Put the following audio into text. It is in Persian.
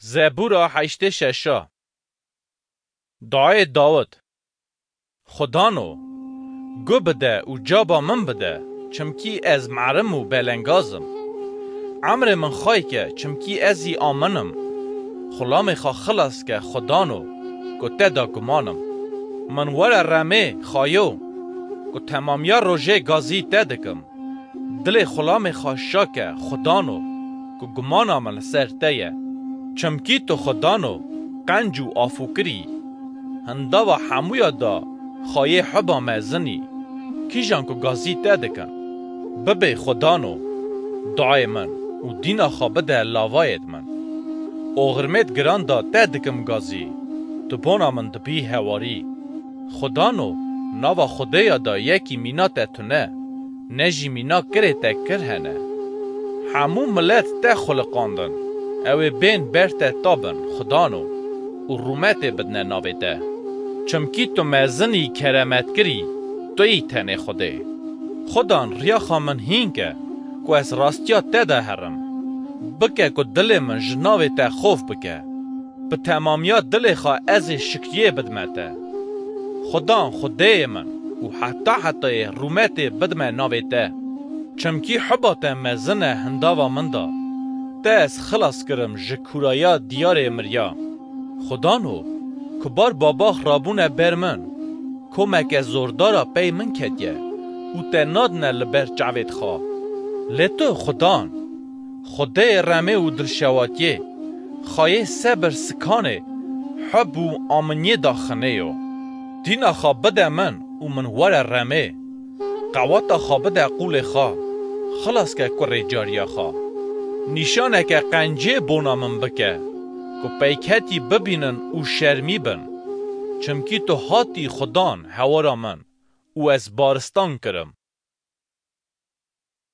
زبورا 86 دعای داود خدانو گو بده و جابا من بده چمکی از معرم و بلنگازم عمر من خواهی که چمکی ازی آمنم خلام خواه خلاص که خدانو گو تدا گمانم من ور رمه خواهیو گو تمامیا روژه گازی تدکم دل خلام خواه شاکه خدانو گو گمانا من سر تیه چمکی تو خدانو قنج و آفوکری هندا و حمویا دا خواهی حبا مزنی کیجان کو گازی تدکن ببه خدانو دعای من و دینا خوابده لاوایت من اوغرمت گران دا تدکم گازی تو پونا من دبی هواری خدانو ناوا خدایا دا یکی مینا تتونه نجی مینا کره تکر هنه همو ملت تا خلقاندن اوه بین برت تابن خدانو و رومت بدن ناویده چمکی تو مزنی کرمت کری توی تنه خوده خدان ریاخا من هینگه که از راستیا تده هرم بکه که دل من جناوی تا خوف بکه به تمامیا دل خواه از شکریه بدمته خدان خوده من و حتی رومت بدم ناویده چمکی حبات مزنه هنداوا مندا تا از خلاص کرم جکورایا دیار مریا خدانو کبار بابا خرابونه بر من کمک زوردارا پی من کدیه و تنادنه لبر جاوید خواه لیتو خدان خوده رمه و دلشواتیه خواهی صبر سکانه حب و آمنیه داخنه یو دینا خواه بده من و من ور رمه قواتا خواه بده قول خواه خلاص که کره جاریا خواه نشانه که قنجه بونا من بکه که پیکتی ببینن و شرمی بن چمکی تو هاتی خدان هوارا من و از بارستان کرم